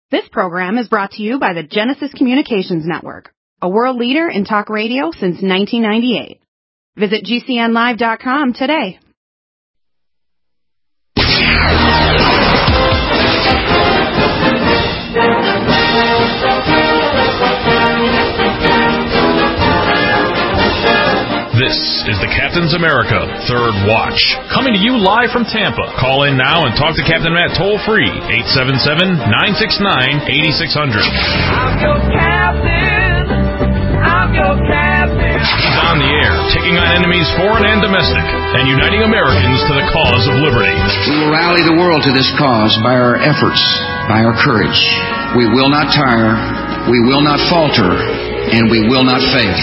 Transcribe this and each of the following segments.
This program is brought to you by the Genesis Communications Network, a world leader in talk radio since 1998. Visit GCNlive.com today. This is the Captain's America Third Watch, coming to you live from Tampa. Call in now and talk to Captain Matt toll-free, 877-969-8600. I'm your captain. I'm your captain. He's on the air, taking on enemies foreign and domestic, and uniting Americans to the cause of liberty. We will rally the world to this cause by our efforts, by our courage. We will not tire, we will not falter, and we will not fail.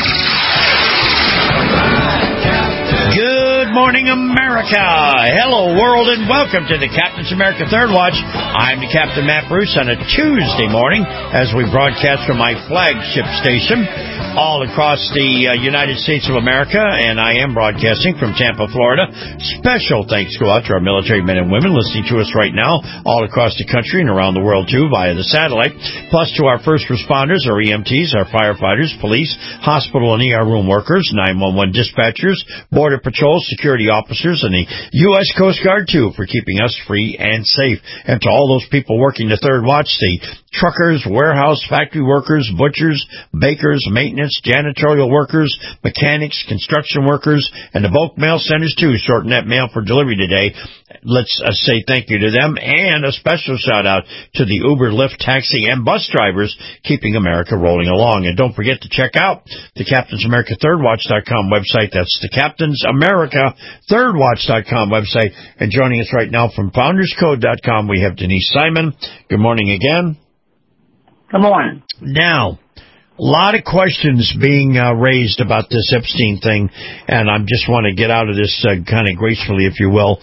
Good morning, America. Hello, world, and welcome to the Captain's America Third Watch. I'm the Captain Matt Bruce on a Tuesday morning as we broadcast from my flagship station all across the United States of America, and I am broadcasting from Tampa, Florida. Special thanks go out to our military men and women listening to us right now all across the country and around the world, too, via the satellite, plus to our first responders, our EMTs, our firefighters, police, hospital and ER room workers, 911 dispatchers, Border Patrol, security officers, and the U.S. Coast Guard, too, for keeping us free and safe. And to all those people working the Third Watch, the truckers, warehouse, factory workers, butchers, bakers, maintenance, janitorial workers, mechanics, construction workers, and the bulk mail centers, too, sorting that mail for delivery today. Let's say thank you to them, and a special shout-out to the Uber, Lyft, taxi, and bus drivers keeping America rolling along. And don't forget to check out the CaptainsAmericaThirdWatch.com website. That's the CaptainsAmericaThirdWatch.com website. And joining us right now from FoundersCode.com, we have Denise Simon. Good morning again. Good morning. Now, a lot of questions being raised about this Epstein thing, and I just want to get out of this kind of gracefully, if you will.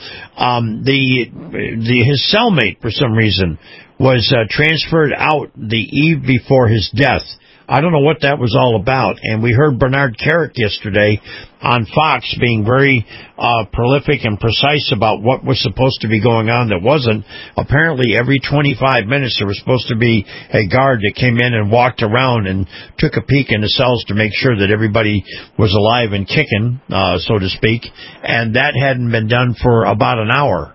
His cellmate, for some reason, was transferred out the eve before his death. I don't know what that was all about. And we heard Bernard Kerik yesterday on Fox being very prolific and precise about what was supposed to be going on that wasn't. Apparently, every 25 minutes there was supposed to be a guard that came in and walked around and took a peek in the cells to make sure that everybody was alive and kicking, so to speak. And that hadn't been done for about an hour.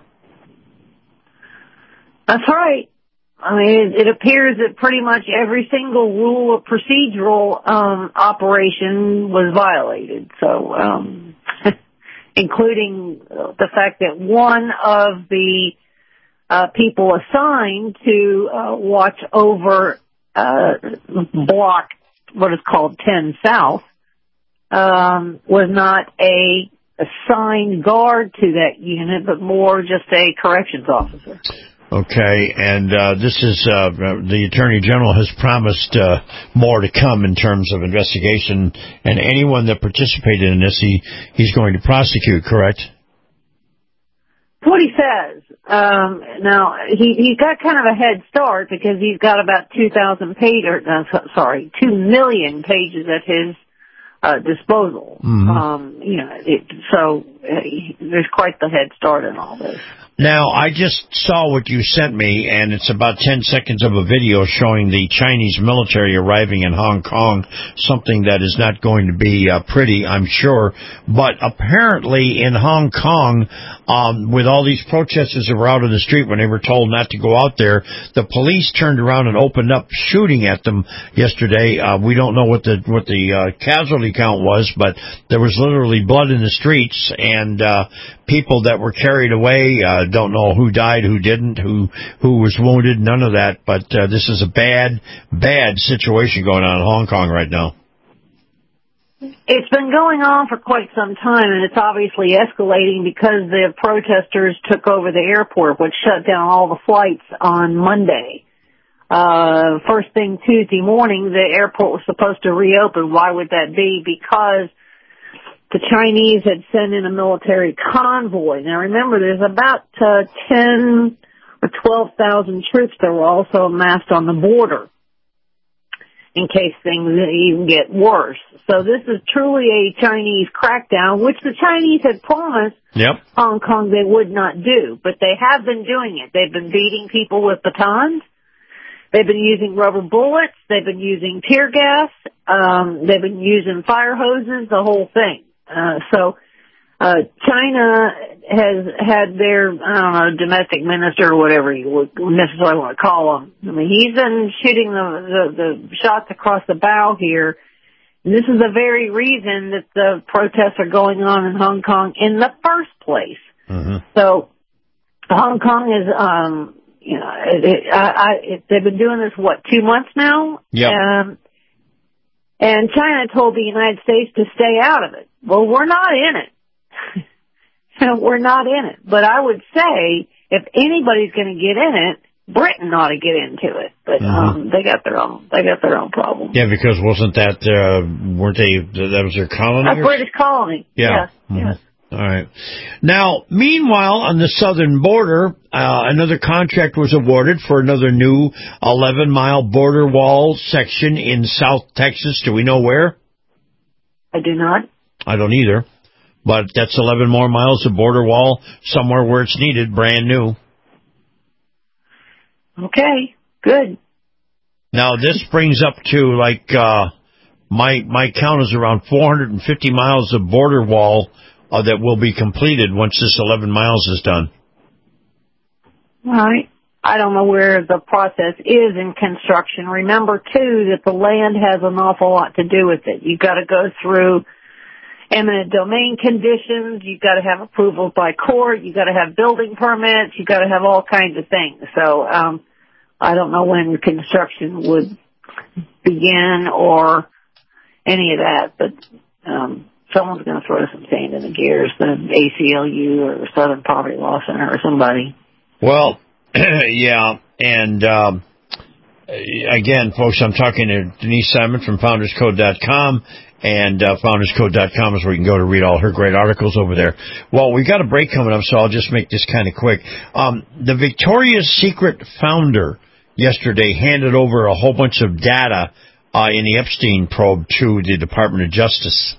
That's right. I mean, it appears that pretty much every single rule of procedural operation was violated. So, including the fact that one of the people assigned to watch over block, what is called 10 South, was not a assigned guard to that unit, but more just a corrections officer. Okay, and this is the Attorney General has promised more to come in terms of investigation, and anyone that participated in this, he's going to prosecute, correct? That's what he says. Now, he's got kind of a head start because he's got about 2 million pages at his disposal. Mm-hmm. There's quite the head start in all this. Now, I just saw what you sent me, and it's about 10 seconds of a video showing the Chinese military arriving in Hong Kong, something that is not going to be pretty, I'm sure. But apparently in Hong Kong, with all these protesters that were out on the street when they were told not to go out there, the police turned around and opened up shooting at them yesterday. We don't know what the casualty count was, but there was literally blood in the streets, and people that were carried away, don't know who died, who didn't, who was wounded, none of that. But this is a bad situation going on in Hong Kong right now. It's been going on for quite some time, and it's obviously escalating because the protesters took over the airport, which shut down all the flights on Monday. First thing Tuesday morning, the airport was supposed to reopen. Why would that be? Because the Chinese had sent in a military convoy. Now remember, there's about 10 or 12,000 troops that were also amassed on the border in case things even get worse. So this is truly a Chinese crackdown, which the Chinese had promised Hong Kong they would not do. But they have been doing it. They've been beating people with batons. They've been using rubber bullets. They've been using tear gas. They've been using fire hoses, the whole thing. China has had their, domestic minister or whatever you would necessarily want to call him. I mean, he's been shooting the shots across the bow here. And this is the very reason that the protests are going on in Hong Kong in the first place. Mm-hmm. So, Hong Kong is, they've been doing this, 2 months now? Yeah. And China told the United States to stay out of it. Well, we're not in it. We're not in it. But I would say if anybody's going to get in it, Britain ought to get into it. But they got their own problem. Yeah, because wasn't that that was their colony? A British colony. Yeah. Yes. Mm-hmm. Yes. All right. Now, meanwhile, on the southern border, another contract was awarded for another new 11-mile border wall section in South Texas. Do we know where? I do not. I don't either. But that's 11 more miles of border wall somewhere where it's needed, brand new. Okay, good. Now, this brings up to, my count is around 450 miles of border wall that will be completed once this 11 miles is done. All right. I don't know where the process is in construction. Remember, too, that the land has an awful lot to do with it. You've got to go through eminent domain conditions. You've got to have approval by court. You've got to have building permits. You've got to have all kinds of things. So I don't know when construction would begin or any of that, but someone's going to throw some sand in the gears, the ACLU or Southern Poverty Law Center or somebody. Well, yeah, and again, folks, I'm talking to Denise Simon from FoundersCode.com, and FoundersCode.com is where you can go to read all her great articles over there. Well, we've got a break coming up, so I'll just make this kind of quick. The Victoria's Secret founder yesterday handed over a whole bunch of data in the Epstein probe to the Department of Justice.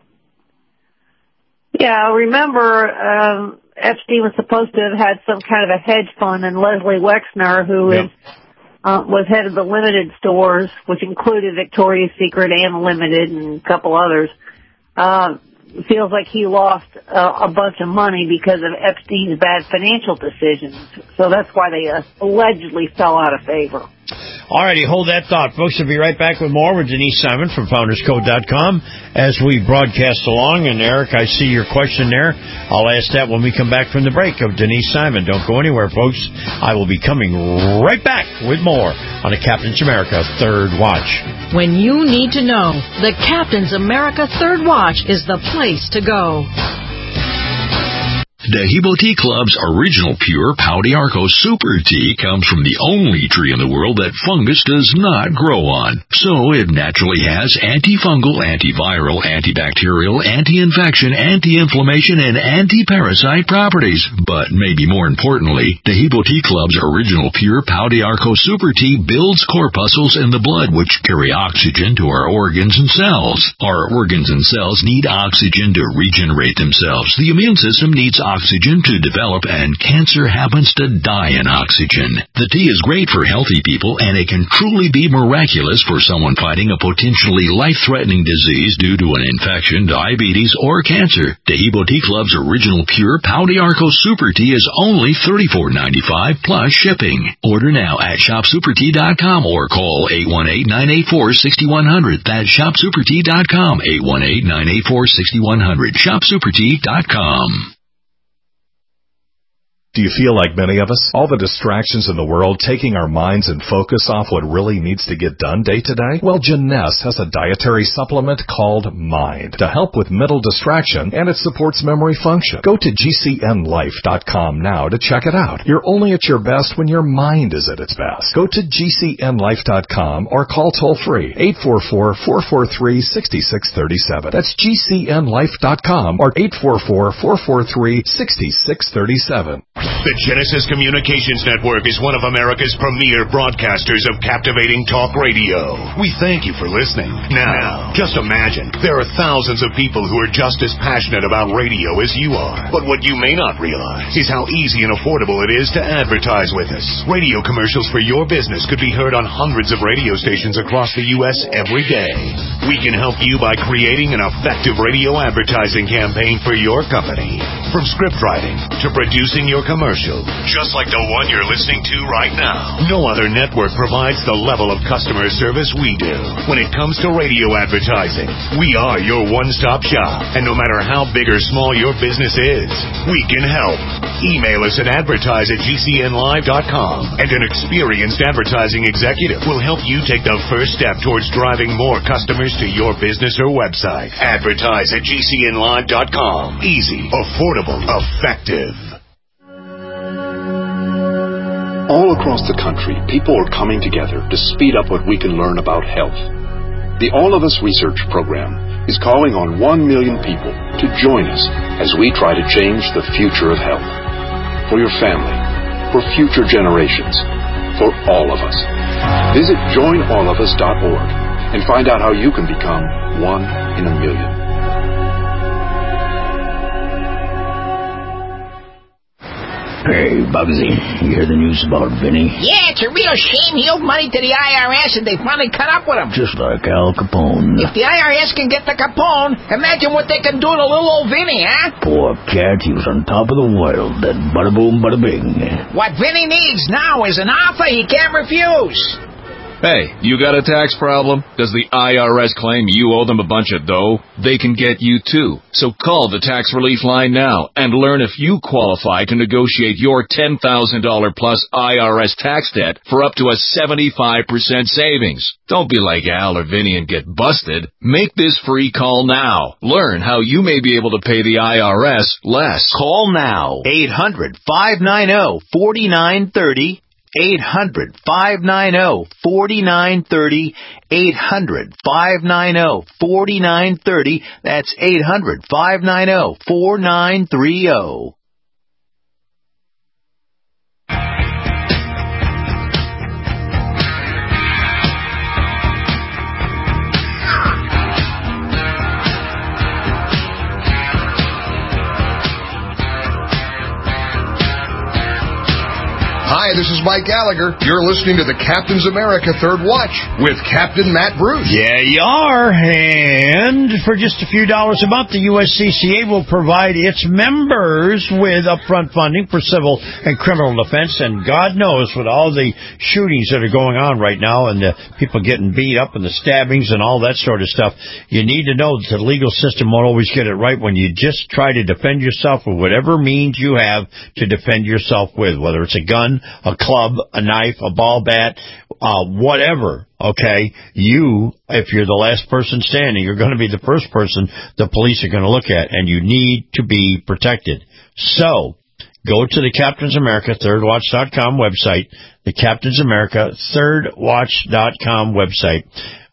Yeah, remember, Epstein was supposed to have had some kind of a hedge fund, and Leslie Wexner, who was head of the Limited stores, which included Victoria's Secret and Limited and a couple others, feels like he lost a bunch of money because of Epstein's bad financial decisions. So that's why they allegedly fell out of favor. All righty, hold that thought. Folks, we'll be right back with more with Denise Simon from FoundersCode.com as we broadcast along. And, Eric, I see your question there. I'll ask that when we come back from the break of Denise Simon. Don't go anywhere, folks. I will be coming right back with more on the Captain's America Third Watch. When you need to know, the Captain's America Third Watch is the place to go. Dehibo Tea Club's original pure Pau d'Arco Super Tea comes from the only tree in the world that fungus does not grow on. So it naturally has antifungal, antiviral, antibacterial, anti-infection, anti-inflammation, and anti-parasite properties. But maybe more importantly, Dehibo Tea Club's original pure Pau d'Arco Super Tea builds corpuscles in the blood which carry oxygen to our organs and cells. Our organs and cells need oxygen to regenerate themselves. The immune system needs oxygen to develop, and cancer happens to die in oxygen. The tea is great for healthy people, and it can truly be miraculous for someone fighting a potentially life-threatening disease due to an infection, diabetes, or cancer. Dehibo Tea Club's original pure Pau d'Arco Super Tea is only $34.95 plus shipping. Order now at ShopSuperTea.com or call 818-984-6100. That's ShopSuperTea.com, 818-984-6100. ShopSuperTea.com. Do you feel like many of us? All the distractions in the world taking our minds and focus off what really needs to get done day to day? Well, Jeunesse has a dietary supplement called Mind to help with mental distraction, and it supports memory function. Go to GCNlife.com now to check it out. You're only at your best when your mind is at its best. Go to GCNlife.com or call toll-free 844-443-6637. That's GCNlife.com or 844-443-6637. The Genesis Communications Network is one of America's premier broadcasters of captivating talk radio. We thank you for listening. Now, just imagine, there are thousands of people who are just as passionate about radio as you are. But what you may not realize is how easy and affordable it is to advertise with us. Radio commercials for your business could be heard on hundreds of radio stations across the U.S. every day. We can help you by creating an effective radio advertising campaign for your company. From script writing to producing your commercial, just like the one you're listening to right now. No other network provides the level of customer service we do. When it comes to radio advertising, we are your one-stop shop. And no matter how big or small your business is, we can help. Email us at advertise@gcnlive.com, and an experienced advertising executive will help you take the first step towards driving more customers to your business or website. Advertise@gcnlive.com. Easy, affordable, effective. All across the country, people are coming together to speed up what we can learn about health. The All of Us Research Program is calling on 1 million people to join us as we try to change the future of health. For your family, for future generations, for all of us. Visit joinallofus.org and find out how you can become 1 in a million. Hey, Bugsy, you hear the news about Vinny? Yeah, it's a real shame he owed money to the IRS and they finally cut up with him. Just like Al Capone. If the IRS can get the Capone, imagine what they can do to little old Vinny, huh? Poor cat, he was on top of the world, that bada boom, bada bing. What Vinny needs now is an offer he can't refuse. Hey, you got a tax problem? Does the IRS claim you owe them a bunch of dough? They can get you too. So call the Tax Relief Line now and learn if you qualify to negotiate your $10,000 plus IRS tax debt for up to a 75% savings. Don't be like Al or Vinny and get busted. Make this free call now. Learn how you may be able to pay the IRS less. Call now. 800-590-4930. 800-590-4930, 800-590-4930. That's 800-590-4930. Hi, this is Mike Gallagher. You're listening to the Captain's America Third Watch with Captain Matt Bruce. Yeah, you are. And for just a few dollars a month, the USCCA will provide its members with upfront funding for civil and criminal defense. And God knows, with all the shootings that are going on right now and the people getting beat up and the stabbings and all that sort of stuff, you need to know that the legal system won't always get it right when you just try to defend yourself with whatever means you have to defend yourself with, whether it's a gun, a club, a knife, a ball bat, whatever, okay? You, if you're the last person standing, you're going to be the first person the police are going to look at, and you need to be protected. So, go to the Captain's America ThirdWatch.com website, the Captain's America ThirdWatch.com website.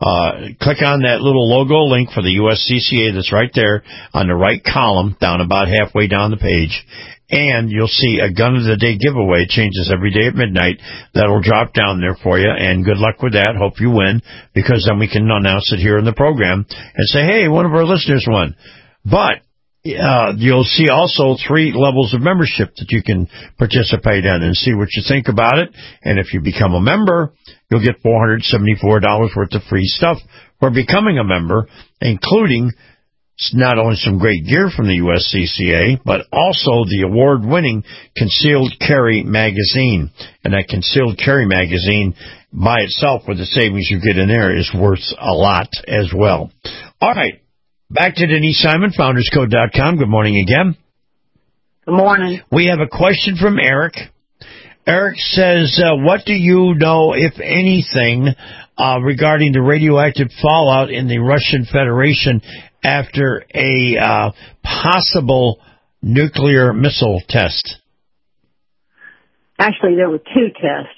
Click on that little logo link for the USCCA that's right there on the right column, down about halfway down the page. And you'll see a Gun of the Day giveaway. It changes every day at midnight. That'll drop down there for you, and good luck with that. Hope you win, because then we can announce it here in the program and say, hey, one of our listeners won. But you'll see also 3 levels of membership that you can participate in and see what you think about it. And if you become a member, you'll get $474 worth of free stuff for becoming a member, including not only some great gear from the USCCA, but also the award-winning Concealed Carry magazine. And that Concealed Carry magazine, by itself, with the savings you get in there, is worth a lot as well. All right, back to Denise Simon, FoundersCode.com. Good morning again. Good morning. We have a question from Eric. Eric says, what do you know, if anything, regarding the radioactive fallout in the Russian Federation after a possible nuclear missile test? Actually, there were 2 tests.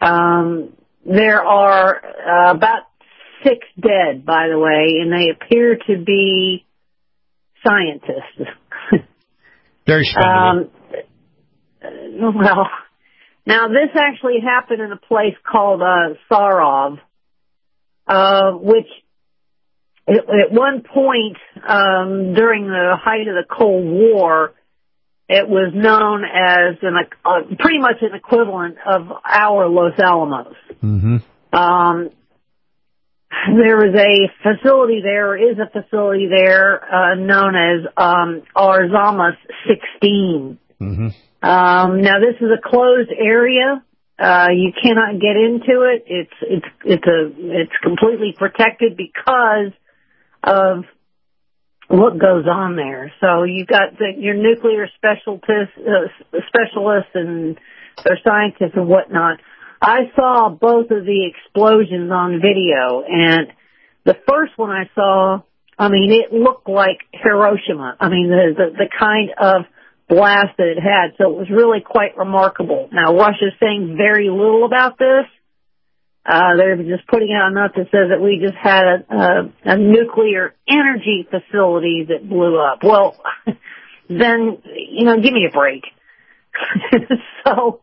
There are about 6 dead, by the way, and they appear to be scientists. Very spendable. well, now this actually happened in a place called Sarov, which at one point during the height of the Cold War, it was known as pretty much an equivalent of our Los Alamos. Mm-hmm. There is a facility there, known as Arzamas 16. Mm-hmm. Now this is a closed area. You cannot get into it. It's completely protected because of what goes on there. So you've got your nuclear specialists and their scientists and whatnot. I saw both of the explosions on video, and the first one I saw, I mean, it looked like Hiroshima. I mean, the kind of blast that it had, so it was really quite remarkable. Now, Russia's saying very little about this. They're just putting out a note that says that we just had a nuclear energy facility that blew up. Well, then, give me a break. So,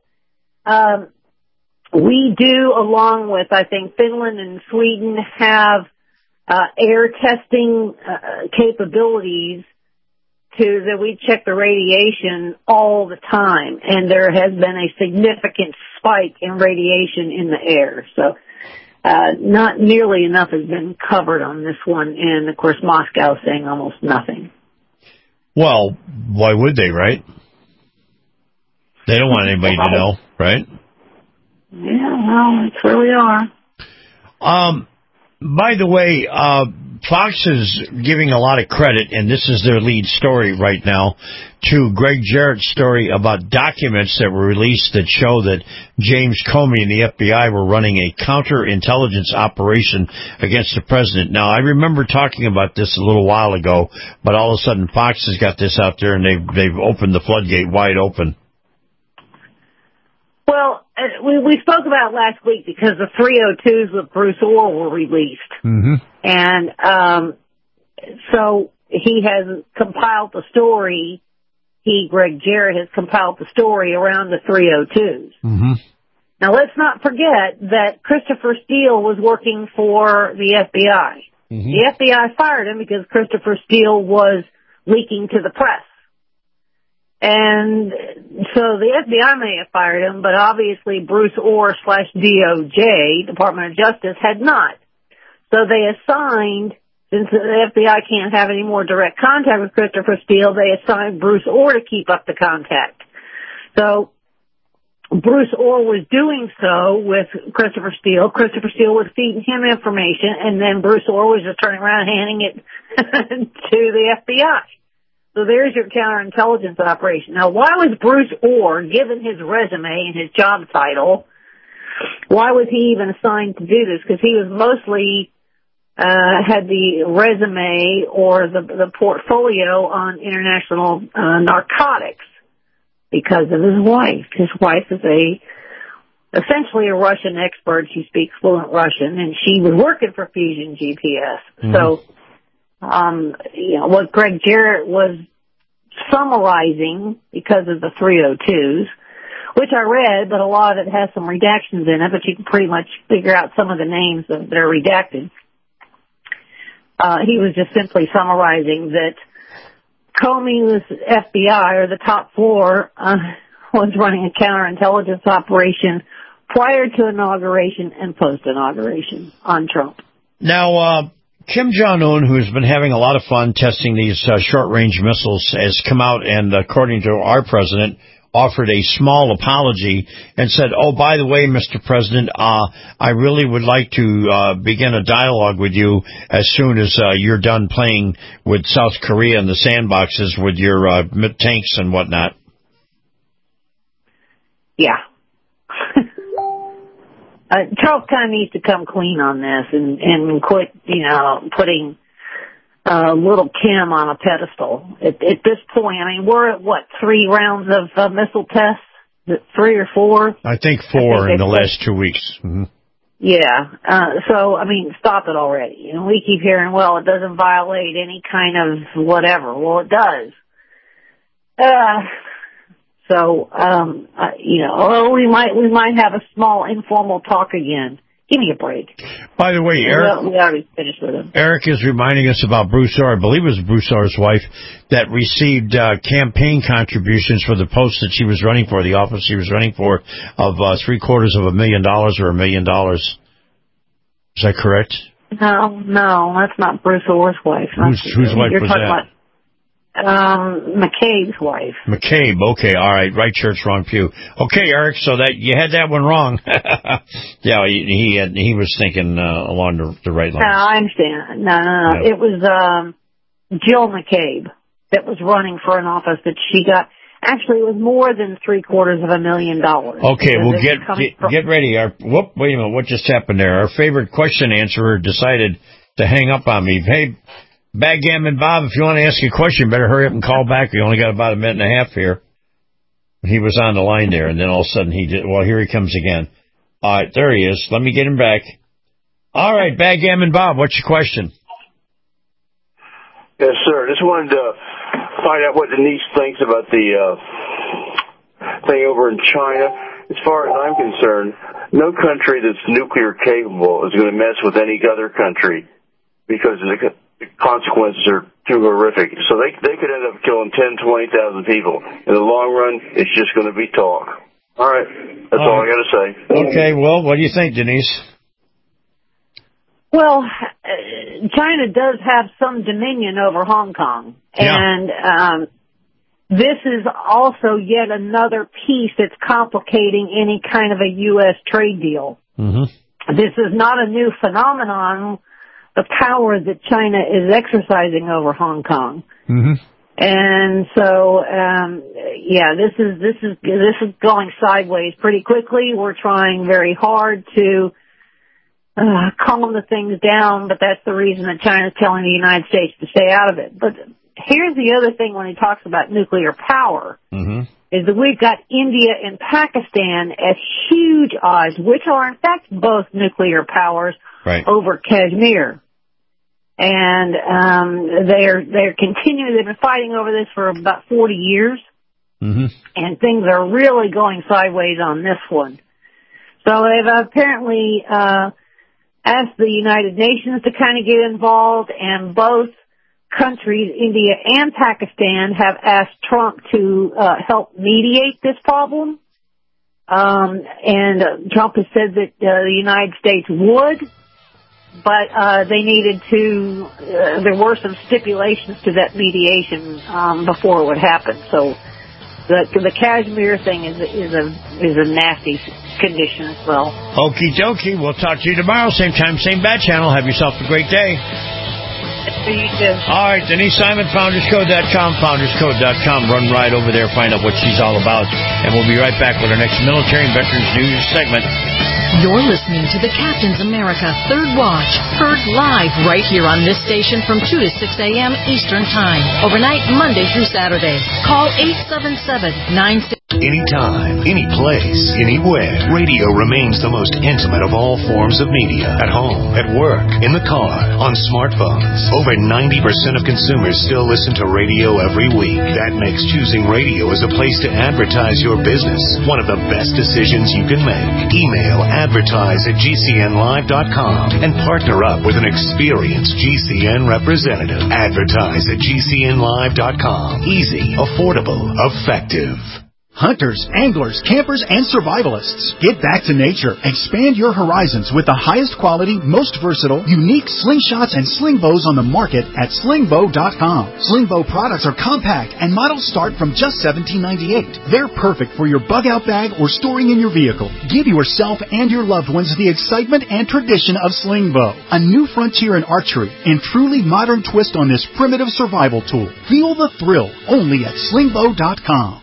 we do, along with, I think, Finland and Sweden, have air testing capabilities that we check the radiation all the time, and there has been a significant spike in radiation in the air. So not nearly enough has been covered on this one, and, of course, Moscow is saying almost nothing. Well, why would they, right? They don't want anybody to know, right? Yeah, well, that's where we are. By the way, Fox is giving a lot of credit, and this is their lead story right now, to Greg Jarrett's story about documents that were released that show that James Comey and the FBI were running a counterintelligence operation against the president. Now, I remember talking about this a little while ago, but all of a sudden Fox has got this out there, and they've opened the floodgate wide open. Well, we spoke about it last week because the 302s with Bruce Orr were released. Mm-hmm. And so he has compiled the story. Greg Jarrett, has compiled the story around the 302s. Mm-hmm. Now, let's not forget that Christopher Steele was working for the FBI. Mm-hmm. The FBI fired him because Christopher Steele was leaking to the press. And so the FBI may have fired him, but obviously Bruce Orr / DOJ, Department of Justice, had not. So they assigned, since the FBI can't have any more direct contact with Christopher Steele, they assigned Bruce Orr to keep up the contact. So Bruce Orr was doing so with Christopher Steele. Christopher Steele was feeding him information, and then Bruce Orr was just turning around and handing it to the FBI. So there's your counterintelligence operation. Now, why was Bruce Orr, given his resume and his job title, why was he even assigned to do this? Because he was mostly had the resume or the portfolio on international narcotics because of his wife. His wife is essentially a Russian expert. She speaks fluent Russian, and she was working for Fusion GPS. Mm-hmm. So, what Greg Jarrett was summarizing because of the 302s, which I read, but a lot of it has some redactions in it, but you can pretty much figure out some of the names that are redacted. He was just simply summarizing that Comey's FBI, or the top floor, was running a counterintelligence operation prior to inauguration and post-inauguration on Trump. Now, Kim Jong-un, who's been having a lot of fun testing these short-range missiles, has come out and, according to our president, offered a small apology and said, oh, by the way, Mr. President, I really would like to begin a dialogue with you as soon as you're done playing with South Korea in the sandboxes with your tanks and whatnot. Yeah. Trump kind of needs to come clean on this and quit, putting little Kim on a pedestal. At this point, I mean, we're at, 3 rounds of missile tests? Is it 3 or 4? I think 4 in the last 2 weeks. Mm-hmm. Yeah. So, I mean, stop it already. We keep hearing, well, it doesn't violate any kind of whatever. Well, it does. So, we might have a small informal talk again. Give me a break. By the way, Eric, we already finished with him. Eric is reminding us about Broussard. I believe it was Broussard's wife that received campaign contributions for the post that she was running for, the office she was running for, of $750,000 or $1 million. Is that correct? No, that's not Broussard's wife. Whose wife was that? McCabe's wife. McCabe, okay, all right, right church, wrong pew. Okay, Eric, so that you had that one wrong. Yeah, he was thinking along the right lines. No, I understand. No. Yeah. It was Jill McCabe that was running for an office that she got. Actually, it was more than $750,000. Okay, well, get ready. Wait a minute, what just happened there? Our favorite question answerer decided to hang up on me. Hey, Backgammon Bob, if you want to ask a question, better hurry up and call back. We only got about a minute and a half here. He was on the line there, and then all of a sudden here he comes again. All right, there he is. Let me get him back. All right, Backgammon Bob, what's your question? Yes, sir. Just wanted to find out what Denise thinks about the thing over in China. As far as I'm concerned, no country that's nuclear capable is going to mess with any other country because the consequences are too horrific. So they could end up killing 10,000, 20,000 people. In the long run, it's just going to be talk. All right. That's all I got to say. Okay. Well, what do you think, Denise? Well, China does have some dominion over Hong Kong. Yeah. And this is also yet another piece that's complicating any kind of a U.S. trade deal. Mm-hmm. This is not a new phenomenon, the power that China is exercising over Hong Kong. Mm-hmm. And so, this is going sideways pretty quickly. We're trying very hard to calm the things down, but that's the reason that China's telling the United States to stay out of it. But here's the other thing when he talks about nuclear power, is that we've got India and Pakistan at huge odds, which are in fact both nuclear powers, over Kashmir. And they're continuing. They've been fighting over this for about 40 years, and things are really going sideways on this one. So they've apparently asked the United Nations to kind of get involved, and both countries, India and Pakistan, have asked Trump to help mediate this problem. And Trump has said that the United States would. But they needed to. There were some stipulations to that mediation before it would happen. So the Kashmir thing is a nasty condition as well. Okie dokie. We'll talk to you tomorrow, same time, same bat channel. Have yourself a great day. You too. All right, Denise Simon, FoundersCode.com, FoundersCode.com. Run right over there, find out what she's all about, and we'll be right back with our next military and veterans news segment. You're listening to the Captain's America Third Watch, heard live right here on this station from 2 to 6 a.m. Eastern Time, overnight Monday through Saturday. Call 877-96... Anytime, any place, anywhere, radio remains the most intimate of all forms of media. At home, at work, in the car, on smartphones. Over 90% of consumers still listen to radio every week. That makes choosing radio as a place to advertise your business one of the best decisions you can make. Email advertise@gcnlive.com and partner up with an experienced GCN representative. Advertise@gcnlive.com. Easy, affordable, effective. Hunters, anglers, campers, and survivalists. Get back to nature. Expand your horizons with the highest quality, most versatile, unique slingshots and sling bows on the market at slingbow.com. Slingbow products are compact and models start from just $17.98. They're perfect for your bug-out bag or storing in your vehicle. Give yourself and your loved ones the excitement and tradition of Slingbow, a new frontier in archery and truly modern twist on this primitive survival tool. Feel the thrill only at slingbow.com.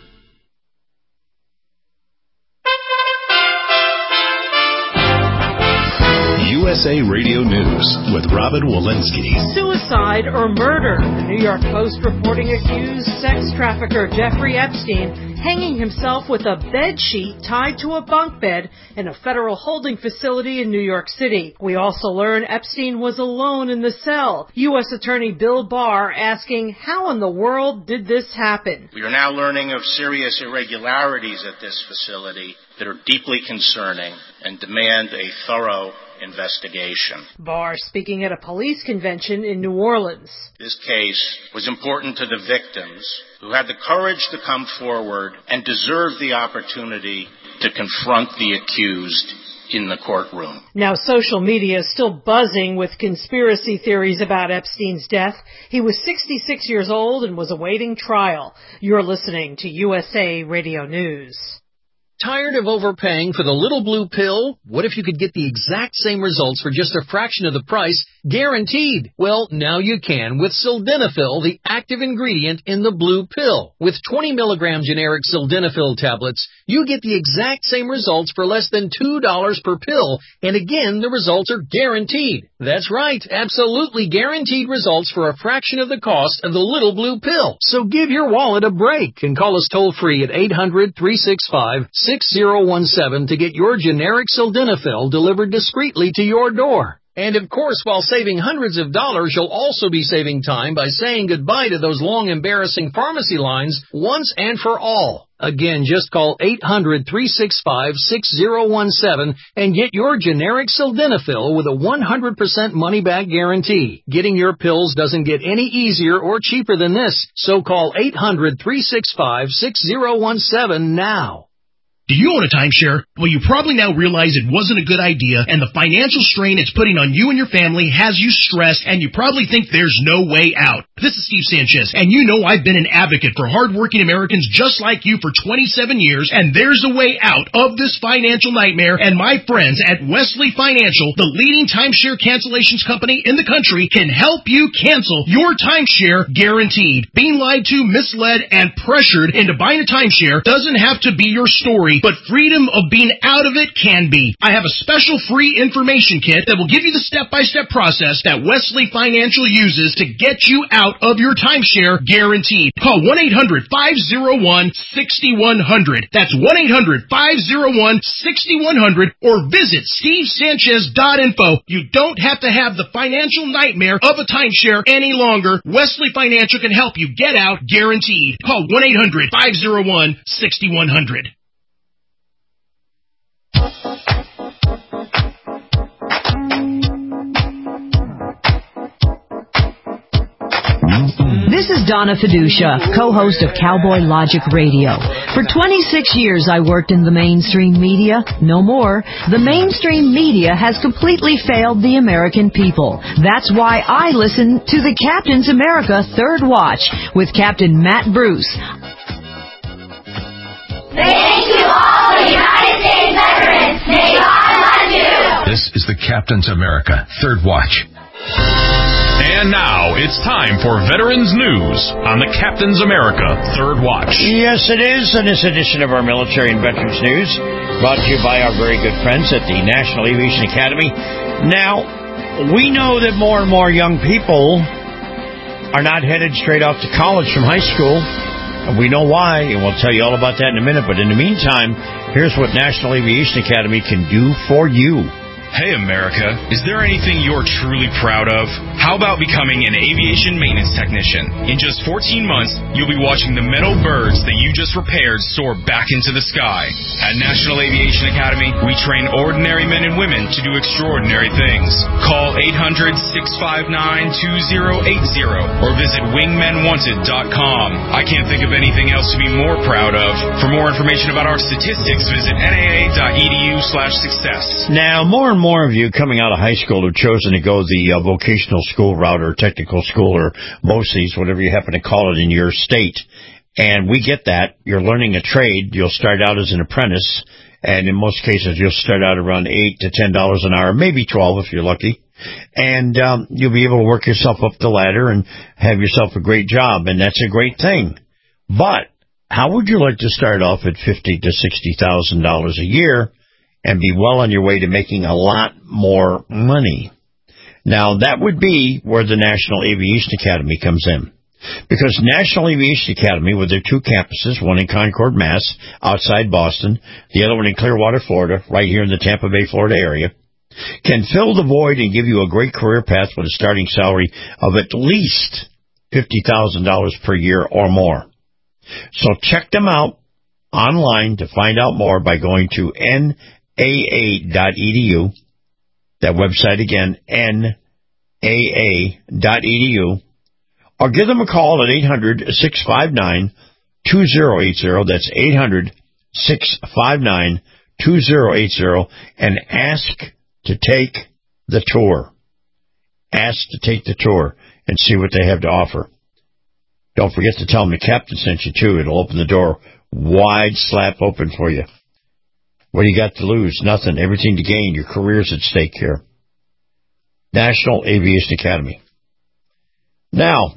USA Radio News with Robin Walensky. Suicide or murder? The New York Post reporting accused sex trafficker Jeffrey Epstein hanging himself with a bed sheet tied to a bunk bed in a federal holding facility in New York City. We also learn Epstein was alone in the cell. U.S. Attorney Bill Barr asking, how in the world did this happen? We are now learning of serious irregularities at this facility that are deeply concerning and demand a thorough investigation. Barr speaking at a police convention in New Orleans. This case was important to the victims who had the courage to come forward and deserve the opportunity to confront the accused in the courtroom. Now, social media is still buzzing with conspiracy theories about Epstein's death. He was 66 years old and was awaiting trial. You're listening to USA Radio News. Tired of overpaying for the little blue pill? What if you could get the exact same results for just a fraction of the price, guaranteed? Well, now you can with Sildenafil, the active ingredient in the blue pill. With 20 milligram generic Sildenafil tablets, you get the exact same results for less than $2 per pill. And again, the results are guaranteed. That's right, absolutely guaranteed results for a fraction of the cost of the little blue pill. So give your wallet a break and call us toll-free at 800-365-6017 to get your generic Sildenafil delivered discreetly to your door. And of course, while saving hundreds of dollars, you'll also be saving time by saying goodbye to those long, embarrassing pharmacy lines once and for all. Again, just call 800-365-6017 and get your generic Sildenafil with a 100% money-back guarantee. Getting your pills doesn't get any easier or cheaper than this, so call 800-365-6017 now. Do you own a timeshare? Well, you probably now realize it wasn't a good idea, and the financial strain it's putting on you and your family has you stressed, and you probably think there's no way out. This is Steve Sanchez, and you know I've been an advocate for hardworking Americans just like you for 27 years, and there's a way out of this financial nightmare, and my friends at Wesley Financial, the leading timeshare cancellations company in the country, can help you cancel your timeshare guaranteed. Being lied to, misled, and pressured into buying a timeshare doesn't have to be your story, but freedom of being out of it can be. I have a special free information kit that will give you the step-by-step process that Wesley Financial uses to get you out of your timeshare guaranteed. Call 1-800-501-6100. That's 1-800-501-6100 or visit stevesanchez.info. You don't have to have the financial nightmare of a timeshare any longer. Wesley Financial can help you get out guaranteed. Call 1-800-501-6100. This is Donna Fiducia, co-host of Cowboy Logic Radio. For 26 years I worked in the mainstream media. No more. The mainstream media has completely failed the American people. That's why I listen to the Captain's America Third Watch with Captain Matt Bruce. Thank you all the United States veterans. May God love you. This is the Captain's America Third Watch. And now it's time for Veterans News on the Captain's America Third Watch. Yes, it is. In this edition of our Military and Veterans News, brought to you by our very good friends at the National Aviation Academy. Now, we know that more and more young people are not headed straight off to college from high school. We know why, and we'll tell you all about that in a minute. But in the meantime, here's what National Aviation Academy can do for you. Hey, America, is there anything you're truly proud of? How about becoming an aviation maintenance technician? In just 14 months, you'll be watching the metal birds that you just repaired soar back into the sky. At National Aviation Academy, we train ordinary men and women to do extraordinary things. Call 800-659-2080 or visit wingmenwanted.com. I can't think of anything else to be more proud of. For more information about our statistics, visit naa.edu/success. Now, more and more of you coming out of high school have chosen to go the vocational school route or technical school or BOCES, whatever you happen to call it in your state. And we get that. You're learning a trade. You'll start out as an apprentice, and in most cases you'll start out around $8 to $10 an hour, maybe $12 if you're lucky. And you'll be able to work yourself up the ladder and have yourself a great job, and that's a great thing. But how would you like to start off at $50,000 to $60,000 a year and be well on your way to making a lot more money. Now, that would be where the National Aviation Academy comes in. Because National Aviation Academy, with their two campuses, one in Concord, Mass., outside Boston, the other one in Clearwater, Florida, right here in the Tampa Bay, Florida area, can fill the void and give you a great career path with a starting salary of at least $50,000 per year or more. So check them out online to find out more by going to naa.edu. That website again, naa.edu. Or give them a call at 800-659-2080. That's 800-659-2080. And ask to take the tour. Ask to take the tour and see what they have to offer. Don't forget to tell them the captain sent you, too. It'll open the door wide slap open for you. What do you got to lose? Nothing. Everything to gain. Your career's at stake here. National Aviation Academy. Now,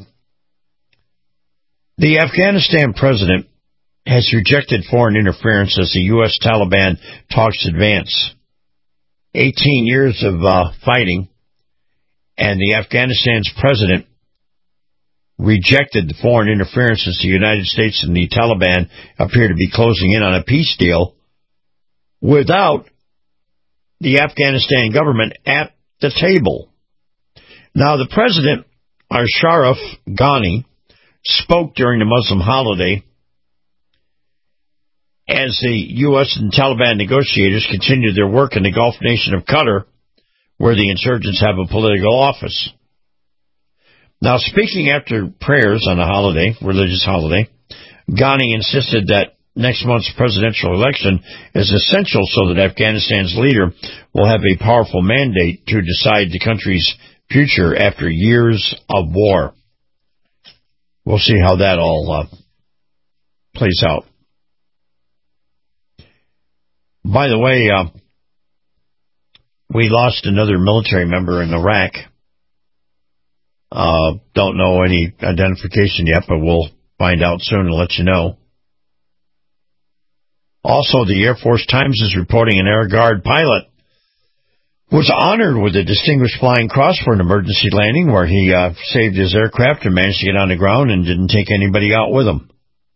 the Afghanistan president has rejected foreign interference as the U.S. Taliban talks advance. 18 years of fighting, and the Afghanistan's president rejected the foreign interference as the United States and the Taliban appear to be closing in on a peace deal without the Afghanistan government at the table. Now, the president, Ashraf Ghani, spoke during the Muslim holiday as the U.S. and Taliban negotiators continued their work in the Gulf nation of Qatar, where the insurgents have a political office. Now, speaking after prayers on a holiday, religious holiday, Ghani insisted that next month's presidential election is essential so that Afghanistan's leader will have a powerful mandate to decide the country's future after years of war. We'll see how that all plays out. By the way, we lost another military member in Iraq. Don't know any identification yet, but we'll find out soon and let you know. Also, the Air Force Times is reporting an Air Guard pilot was honored with a Distinguished Flying Cross for an emergency landing where he saved his aircraft and managed to get on the ground and didn't take anybody out with him.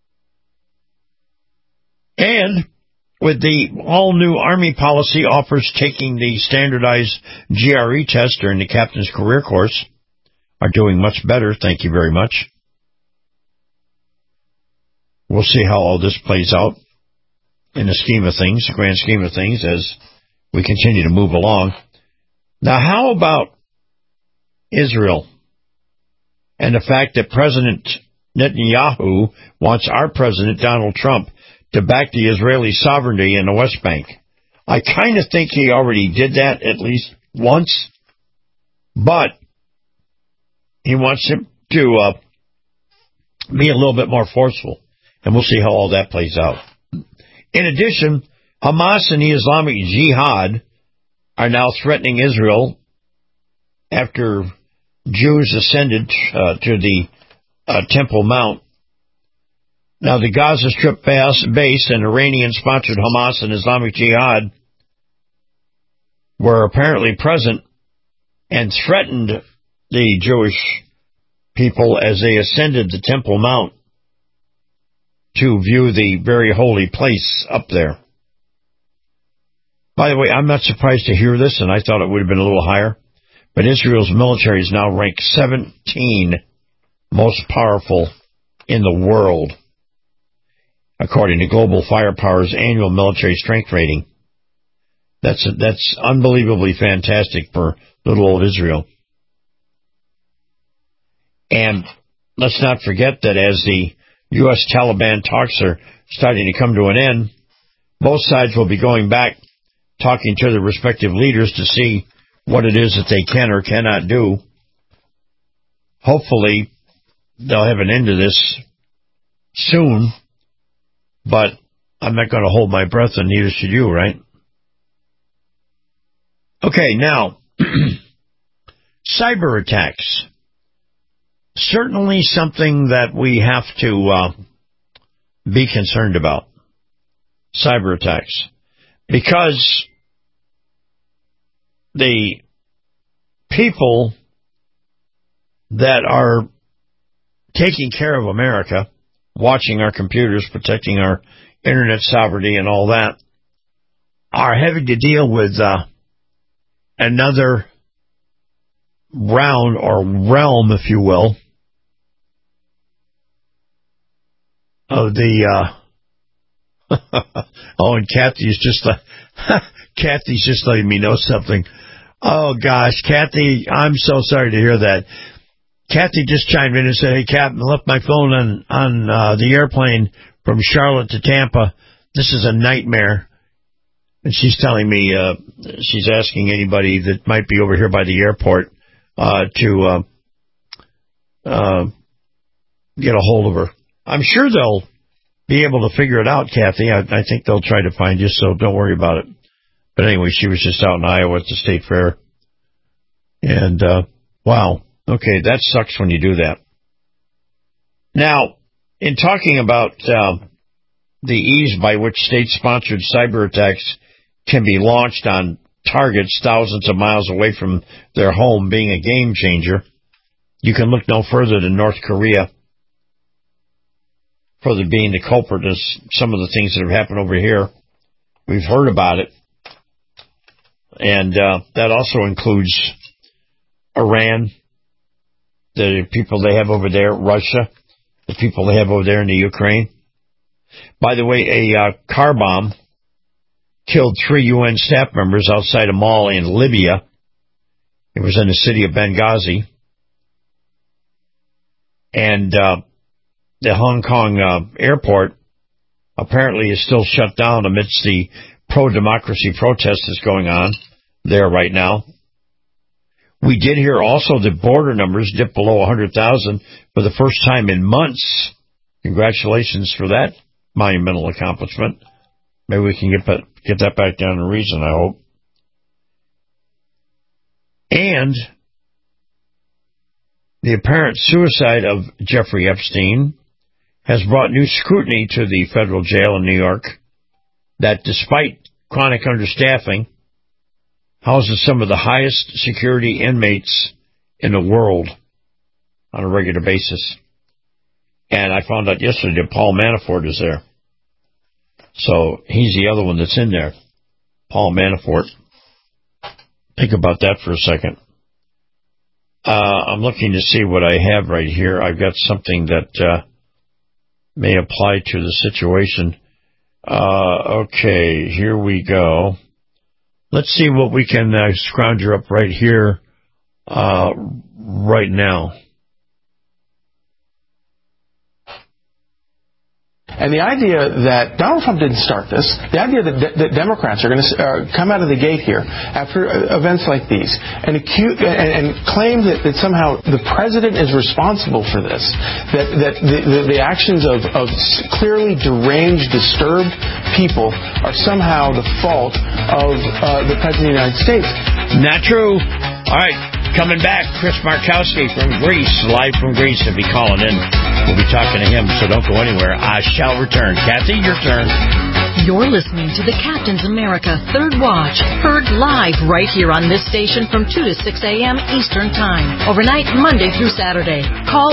And with the all-new Army policy offers taking the standardized GRE test during the captain's career course are doing much better. Thank you very much. We'll see how all this plays out in the scheme of things, the grand scheme of things, as we continue to move along. Now, how about Israel and the fact that President Netanyahu wants our President Donald Trump to back the Israeli sovereignty in the West Bank? I kind of think he already did that at least once, but he wants him to be a little bit more forceful, and we'll see how all that plays out. In addition, Hamas and the Islamic Jihad are now threatening Israel after Jews ascended to the Temple Mount. Now, the Gaza Strip base and Iranian-sponsored Hamas and Islamic Jihad were apparently present and threatened the Jewish people as they ascended the Temple Mount to view the very holy place up there. By the way, I'm not surprised to hear this, and I thought it would have been a little higher, but Israel's military is now ranked 17 most powerful in the world, according to Global Firepower's annual military strength rating. That's unbelievably fantastic for little old Israel. And let's not forget that as the U.S. Taliban talks are starting to come to an end, both sides will be going back, talking to their respective leaders to see what it is that they can or cannot do. Hopefully, they'll have an end to this soon, but I'm not going to hold my breath, and neither should you, right? Okay, now, cyber attacks. Certainly something that we have to be concerned about. Cyber attacks. Because the people that are taking care of America, watching our computers, protecting our internet sovereignty and all that, are having to deal with another round or realm, if you will, of the oh, and Kathy's just letting me know something. Oh gosh, Kathy, I'm so sorry to hear that. Kathy just chimed in and said, "Hey, Captain, I left my phone on the airplane from Charlotte to Tampa. This is a nightmare." And she's telling me she's asking anybody that might be over here by the airport to get a hold of her. I'm sure they'll be able to figure it out, Kathy. I think they'll try to find you, so don't worry about it. But anyway, she was just out in Iowa at the State Fair. And, wow. Okay, that sucks when you do that. Now, in talking about the ease by which state-sponsored cyber attacks can be launched on targets thousands of miles away from their home being a game changer, you can look no further than North Korea for being the culprit of some of the things that have happened over here. We've heard about it. And that also includes Iran, the people they have over there, Russia, the people they have over there in the Ukraine. By the way, a car bomb killed 3 UN staff members outside a mall in Libya. It was in the city of Benghazi. And the Hong Kong airport apparently is still shut down amidst the pro-democracy protest that's going on there right now. We did hear also that border numbers dipped below 100,000 for the first time in months. Congratulations for that monumental accomplishment. Maybe we can get that back down to reason, I hope. And the apparent suicide of Jeffrey Epstein has brought new scrutiny to the federal jail in New York that, despite chronic understaffing, houses some of the highest security inmates in the world on a regular basis. And I found out yesterday that Paul Manafort is there. So he's the other one that's in there, Paul Manafort. Think about that for a second. I'm looking to see what I have right here. I've got something that may apply to the situation. Okay, here we go. Let's see what we can scrounger up right here right now. And the idea that Donald Trump didn't start this, the idea that Democrats are going to come out of the gate here after events like these and claim that somehow the president is responsible for this, that the actions of clearly deranged, disturbed people are somehow the fault of the president of the United States. Not true. All right, coming back, Chris Markowski from Greece, live from Greece, will be calling in. We'll be talking to him, so don't go anywhere. I shall return. Kathy, your turn. You're listening to the Captain's America Third Watch, heard live right here on this station from 2 to 6 a.m. Eastern Time, overnight Monday through Saturday. Call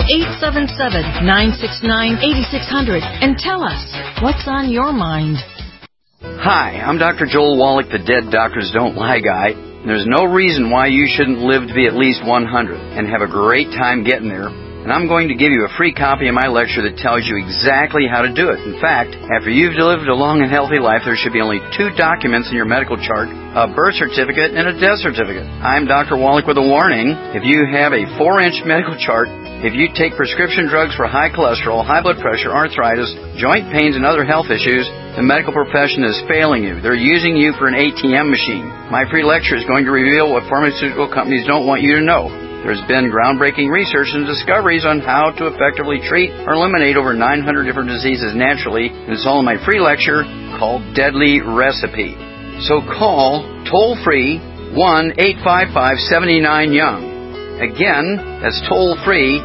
877-969-8600 and tell us what's on your mind. Hi, I'm Dr. Joel Wallach, the Dead Doctors Don't Lie guy. There's no reason why you shouldn't live to be at least 100 and have a great time getting there. And I'm going to give you a free copy of my lecture that tells you exactly how to do it. In fact, after you've lived a long and healthy life, there should be only 2 documents in your medical chart, a birth certificate and a death certificate. I'm Dr. Wallach with a warning. If you have a 4-inch medical chart, if you take prescription drugs for high cholesterol, high blood pressure, arthritis, joint pains, and other health issues, the medical profession is failing you. They're using you for an ATM machine. My free lecture is going to reveal what pharmaceutical companies don't want you to know. There's been groundbreaking research and discoveries on how to effectively treat or eliminate over 900 different diseases naturally, and it's all in my free lecture called Deadly Recipe. So call toll-free 1-855-79-YOUNG. Again, that's toll-free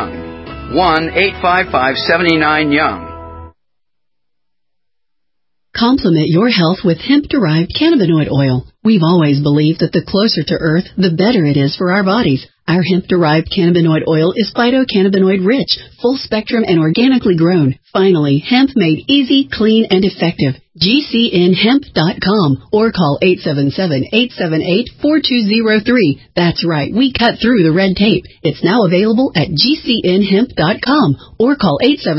1-855-79-YOUNG. 1-855-79-YOUNG. Complement your health with hemp-derived cannabinoid oil. We've always believed that the closer to Earth, the better it is for our bodies. Our hemp-derived cannabinoid oil is phytocannabinoid-rich, full-spectrum, and organically grown. Finally, hemp made easy, clean, and effective. GCNhemp.com or call 877-878-4203. That's right, we cut through the red tape. It's now available at GCNhemp.com or call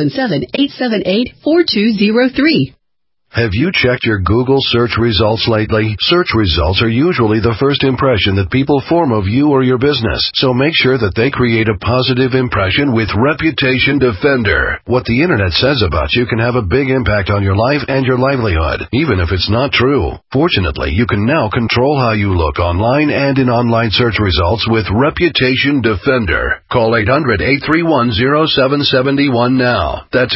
877-878-4203. Have you checked your Google search results lately? Search results are usually the first impression that people form of you or your business, so make sure that they create a positive impression with Reputation Defender. What the internet says about you can have a big impact on your life and your livelihood, even if it's not true. Fortunately, you can now control how you look online and in online search results with Reputation Defender. Call 800-831-0771 now. That's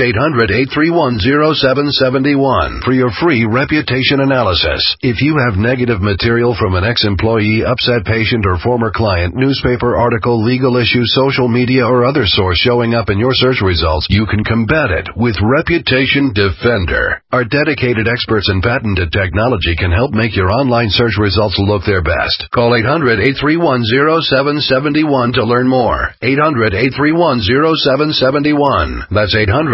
800-831-0771. For your free reputation analysis. If you have negative material from an ex-employee, upset patient, or former client, newspaper article, legal issue, social media, or other source showing up in your search results, you can combat it with Reputation Defender. Our dedicated experts in patented technology can help make your online search results look their best. Call 800-831-0771 to learn more. 800-831-0771. That's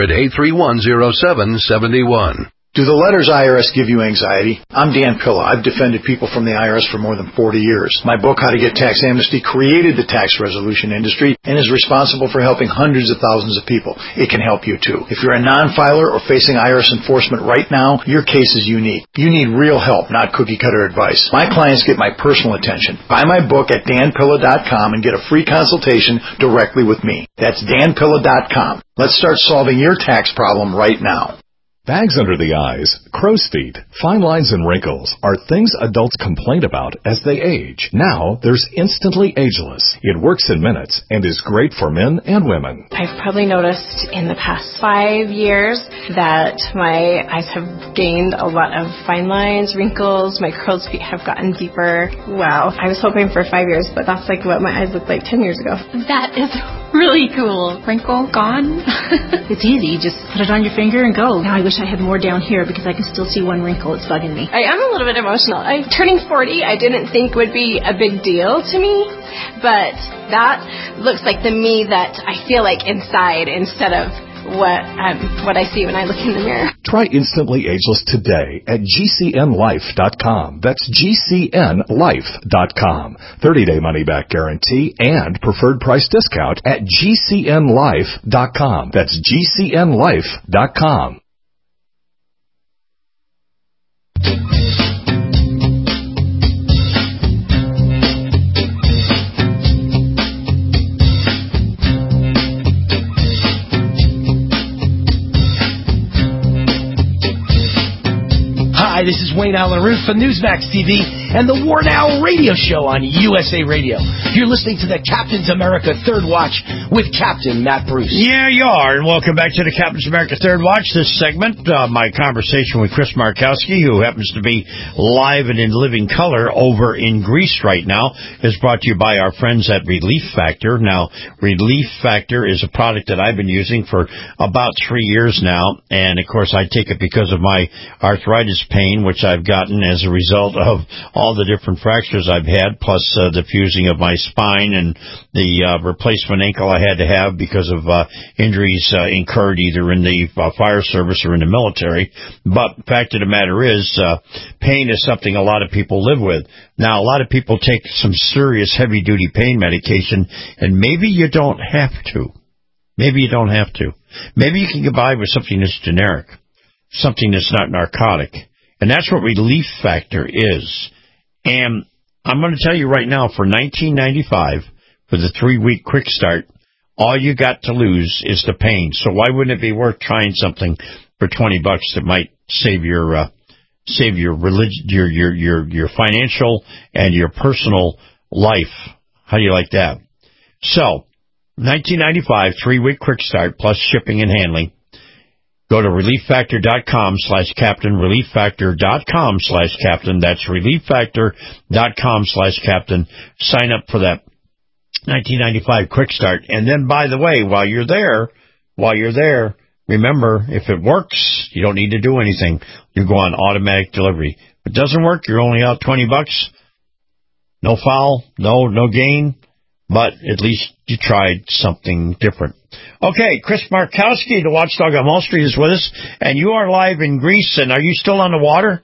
800-831-0771. Do the letters IRS give you anxiety? I'm Dan Pilla. I've defended people from the IRS for more than 40 years. My book, How to Get Tax Amnesty, created the tax resolution industry and is responsible for helping hundreds of thousands of people. It can help you too. If you're a non-filer or facing IRS enforcement right now, your case is unique. You need real help, not cookie-cutter advice. My clients get my personal attention. Buy my book at danpilla.com and get a free consultation directly with me. That's danpilla.com. Let's start solving your tax problem right now. Bags under the eyes, crow's feet, fine lines and wrinkles are things adults complain about as they age. Now, there's Instantly Ageless. It works in minutes and is great for men and women. I've probably noticed in the past 5 years that my eyes have gained a lot of fine lines, wrinkles, my crow's feet have gotten deeper. Wow, I was hoping for 5 years, but that's like what my eyes looked like 10 years ago. That is really cool. Wrinkle gone. It's easy. Just put it on your finger and go. Now I wish I had more down here because I can still see one wrinkle. It's bugging me. I am a little bit emotional. Turning 40 I didn't think would be a big deal to me, but that looks like the me that I feel like inside instead of what I see when I look in the mirror. Try Instantly Ageless today at GCNlife.com. That's GCNlife.com. 30-day money-back guarantee and preferred price discount at GCNlife.com. That's GCNlife.com. Hi, this is Wayne Allen Root for Newsmax TV and the War Now radio show on USA Radio. You're listening to the Captain's America Third Watch with Captain Matt Bruce. Yeah, you are, and welcome back to the Captain's America Third Watch. This segment, my conversation with Chris Markowski, who happens to be live and in living color over in Greece right now, is brought to you by our friends at Relief Factor. Now, Relief Factor is a product that I've been using for about 3 years now, and of course I take it because of my arthritis pain, which I've gotten as a result of all the different fractures I've had, plus the fusing of my spine and the replacement ankle I had to have because of injuries incurred either in the fire service or in the military. But the fact of the matter is, pain is something a lot of people live with. Now, a lot of people take some serious heavy-duty pain medication, and maybe you don't have to. Maybe you don't have to. Maybe you can get by with something that's generic, something that's not narcotic. And that's what Relief Factor is. And I'm going to tell you right now, for $19.95 for the 3-week quick start, all you got to lose is the pain. So why wouldn't it be worth trying something for $20 that might save your religion, your financial and your personal life? How do you like that? So, $19.95 3-week quick start plus shipping and handling. Go to ReliefFactor.com/Captain, ReliefFactor.com/Captain. That's ReliefFactor.com/Captain. Sign up for that $19.95 quick start. And then, by the way, while you're there, Remember, if it works, you don't need to do anything. You go on automatic delivery. If it doesn't work, you're only out $20. No foul, no gain, but at least you tried something different. Okay, Chris Markowski, the watchdog on Wall Street, is with us, and you are live in Greece. And are you still on the water?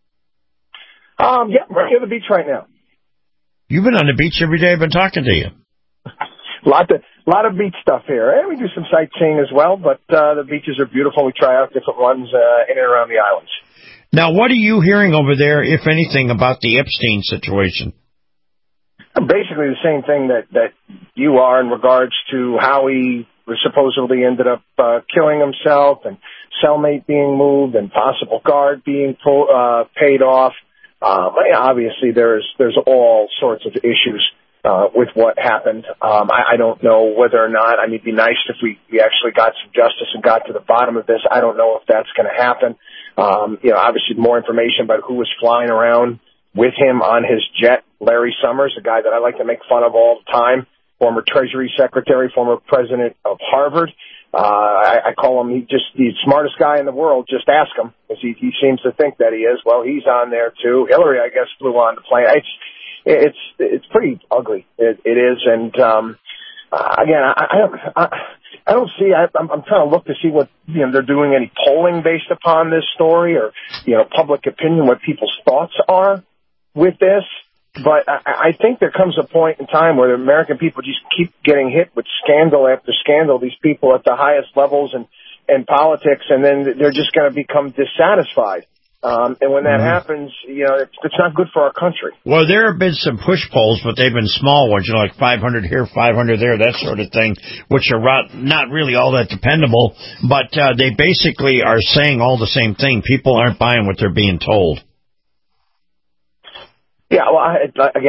Yeah, we're at the beach right now. You've been on the beach every day. I've been talking to you. lot of beach stuff here. And we do some sightseeing as well, but the beaches are beautiful. We try out different ones in and around the islands. Now, what are you hearing over there, if anything, about the Epstein situation? Basically the same thing that you are in regards to how he supposedly ended up killing himself, and cellmate being moved, and possible guard being paid off. Obviously, there's all sorts of issues with what happened. I don't know whether or not. I mean, it'd be nice if we actually got some justice and got to the bottom of this. I don't know if that's going to happen. Obviously, more information about who was flying around with him on his jet. Larry Summers, a guy that I like to make fun of all the time, former Treasury Secretary, former president of Harvard. I call him the smartest guy in the world. Just ask him, because he seems to think that he is. Well, he's on there too. Hillary, I guess, flew on the plane. It's pretty ugly. It is, and again, I don't see. I'm trying to look to see what they're doing, any polling based upon this story, or public opinion, what people's thoughts are with this. But I think there comes a point in time where the American people just keep getting hit with scandal after scandal, these people at the highest levels in politics, and then they're just going to become dissatisfied. And when that happens, it's not good for our country. Well, there have been some push polls, but they've been small ones, like 500 here, 500 there, that sort of thing, which are not really all that dependable. But they basically are saying all the same thing. People aren't buying what they're being told. Yeah, well, I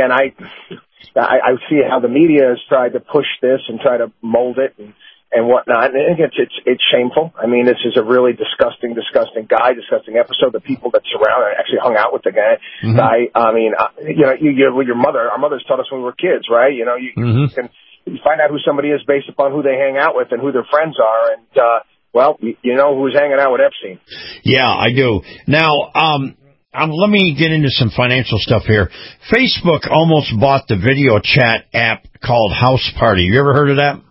see how the media has tried to push this and try to mold it and whatnot. And it's shameful. I mean, this is a really disgusting episode. The people that surround, I actually hung out with the guy. Mm-hmm. I mean, your mother, our mothers taught us when we were kids, right? You can find out who somebody is based upon who they hang out with and who their friends are. And, well, you know who's hanging out with Epstein. Yeah, I do. Now, let me get into some financial stuff here. Facebook almost bought the video chat app called House Party. You ever heard of that?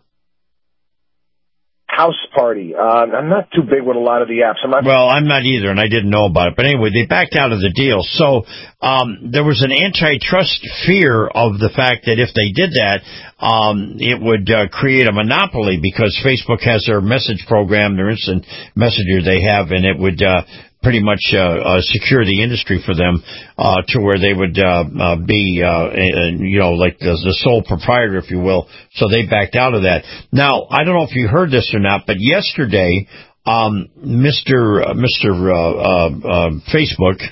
House Party. I'm not too big with a lot of the apps. I'm not either, and I didn't know about it. But anyway, they backed out of the deal. So there was an antitrust fear of the fact that if they did that, it would create a monopoly, because Facebook has their message program, their instant messenger they have, and it would pretty much secure the industry for them to where they would be, like the sole proprietor, if you will. So they backed out of that. Now, I don't know if you heard this or not, but yesterday, Mr. Facebook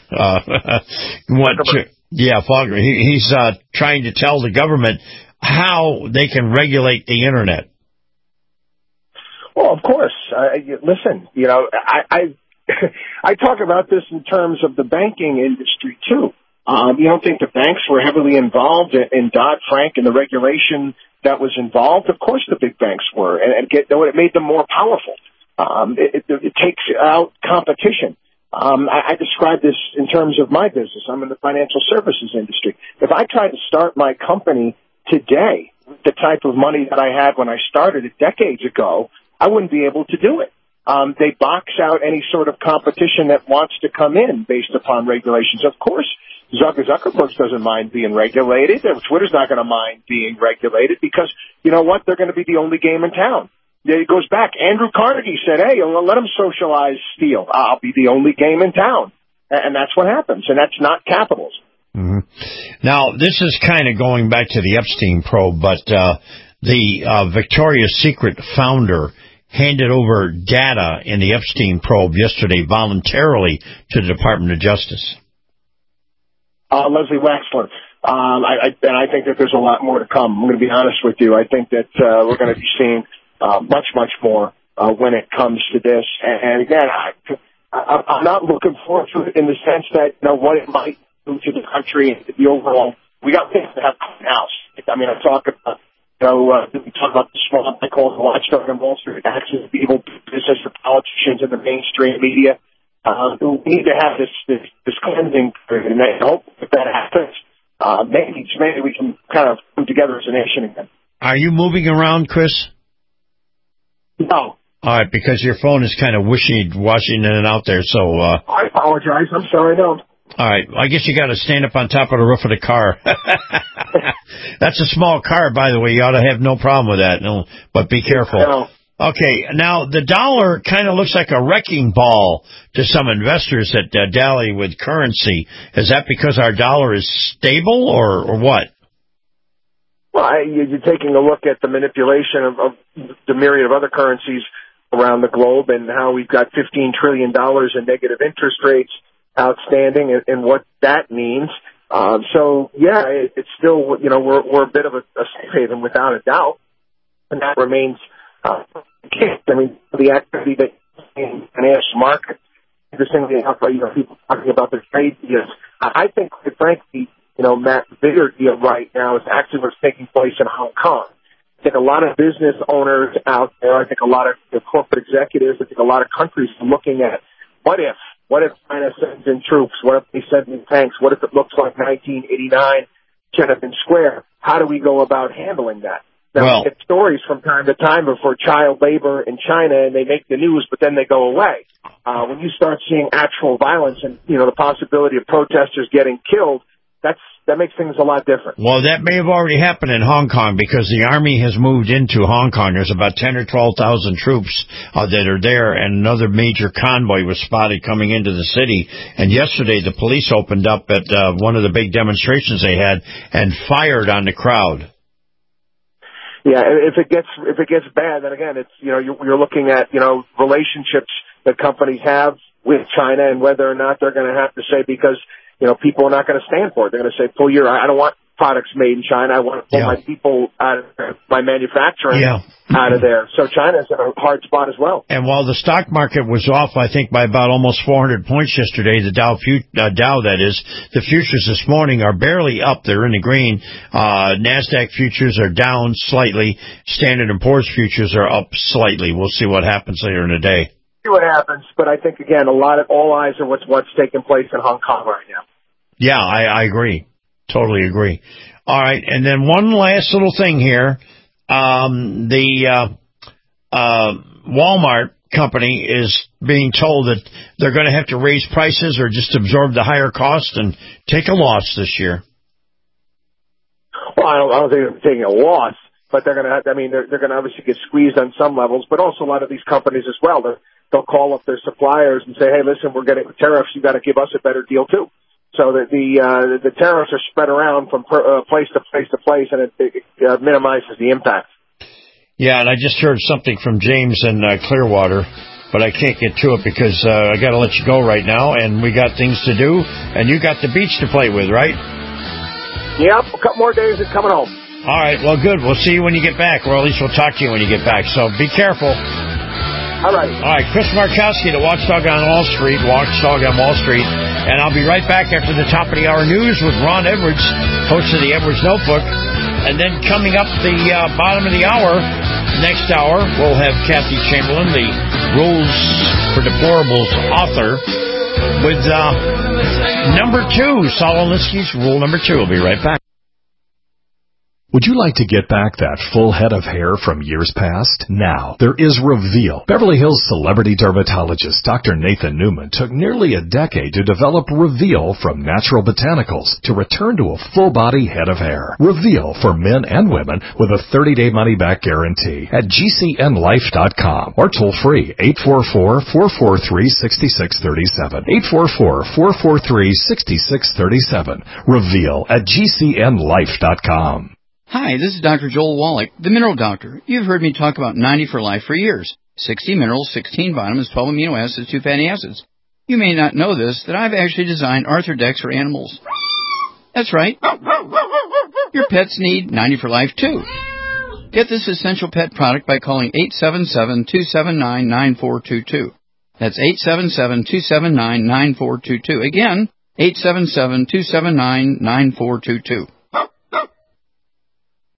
Fogler. He's trying to tell the government how they can regulate the internet. Well, of course. Listen, I talk about this in terms of the banking industry, too. You don't think the banks were heavily involved in Dodd-Frank and the regulation that was involved? Of course the big banks were, and it made them more powerful. It takes out competition. I describe this in terms of my business. I'm in the financial services industry. If I tried to start my company today, the type of money that I had when I started it decades ago, I wouldn't be able to do it. They box out any sort of competition that wants to come in based upon regulations. Of course, Zuckerberg doesn't mind being regulated. Twitter's not going to mind being regulated, because, you know what, they're going to be the only game in town. It goes back. Andrew Carnegie said, hey, let them socialize steel. I'll be the only game in town. And that's what happens, and that's not capitalism. Mm-hmm. Now, this is kind of going back to the Epstein probe, but the Victoria's Secret founder handed over data in the Epstein probe yesterday voluntarily to the Department of Justice. Leslie Wexler. I think that there's a lot more to come. I'm going to be honest with you. I think that we're going to be seeing much more when it comes to this. And again, I'm not looking forward to it in the sense that, what it might do to the country and the overall. We got things that have come house. I mean, I talk about We talk about the small, I call it the watchdog on Wall Street, access to evil business for politicians in the mainstream media. We need to have this cleansing period, and I hope if that happens, maybe we can kind of come together as a nation again. Are you moving around, Chris? No. All right, because your phone is kind of wishy-washing in and out there, so... I apologize. I'm sorry, no. All right, I guess you got to stand up on top of the roof of the car. That's a small car, by the way. You ought to have no problem with that. No, but be careful. No. Okay, now the dollar kind of looks like a wrecking ball to some investors that dally with currency. Is that because our dollar is stable or what? Well, you're taking a look at the manipulation of the myriad of other currencies around the globe and how we've got $15 trillion in negative interest rates outstanding and what that means. So, yeah, it's still, we're a bit of a safe haven without a doubt, and that remains the activity that in the financial market, interestingly enough, people talking about their trade deals. I think, quite frankly, Matt, the bigger deal right now is actually what's taking place in Hong Kong. I think a lot of business owners out there, I think a lot of corporate executives, I think a lot of countries are looking at what if China sends in troops? What if they send in tanks? What if it looks like 1989 Tiananmen Square? How do we go about handling that? Now, we get stories from time to time for child labor in China, and they make the news, but then they go away. When you start seeing actual violence and, the possibility of protesters getting killed, that makes things a lot different. Well, that may have already happened in Hong Kong because the Army has moved into Hong Kong. There's about 10 or 12,000 troops that are there, and another major convoy was spotted coming into the city. And yesterday, the police opened up at one of the big demonstrations they had and fired on the crowd. Yeah, if it gets bad, then again, it's you're looking at relationships that companies have with China and whether or not they're going to have to say because people are not going to stand for it. They're going to say, I don't want products made in China. I want to pull my people out of my manufacturing out of there. So China's in a hard spot as well. And while the stock market was off, I think, by about almost 400 points yesterday, the Dow, that is, the futures this morning are barely up. They're in the green. NASDAQ futures are down slightly. Standard & Poor's futures are up slightly. We'll see what happens later in the day. See what happens, but I think again, all eyes are what's taking place in Hong Kong right now. Yeah, I agree. Totally agree. All right, and then one last little thing here. The Walmart company is being told that they're going to have to raise prices or just absorb the higher cost and take a loss this year. Well, I don't think they're taking a loss, but they're going to they're going to obviously get squeezed on some levels, but also a lot of these companies as well. They'll call up their suppliers and say, hey, listen, we're getting tariffs. You got to give us a better deal, too. So that the tariffs are spread around from place to place to place, and it minimizes the impact. Yeah, and I just heard something from James in Clearwater, but I can't get to it because I got to let you go right now, and we got things to do, and you got the beach to play with, right? Yep, a couple more days and coming home. All right, well, good. We'll see you when you get back, or at least we'll talk to you when you get back. So be careful. All right. Chris Markowski, the Watchdog on Wall Street, and I'll be right back after the top of the hour news with Ron Edwards, host of the Edwards Notebook, and then coming up the bottom of the hour, next hour, we'll have Kathy Chamberlain, the Rules for Deplorables author, with number 2, Saul Alinsky's Rule number 2. We'll be right back. Would you like to get back that full head of hair from years past? Now, there is Reveal. Beverly Hills celebrity dermatologist Dr. Nathan Newman took nearly a decade to develop Reveal from natural botanicals to return to a full-body head of hair. Reveal for men and women with a 30-day money-back guarantee at GCNlife.com or toll-free 844-443-6637. 844-443-6637. Reveal at GCNlife.com. Hi, this is Dr. Joel Wallach, the Mineral Doctor. You've heard me talk about 90 for Life for years. 60 minerals, 16 vitamins, 12 amino acids, 2 fatty acids. You may not know this, that I've actually designed Arthrodex for animals. That's right. Your pets need 90 for Life, too. Get this essential pet product by calling 877-279-9422. That's 877-279-9422. Again, 877-279-9422.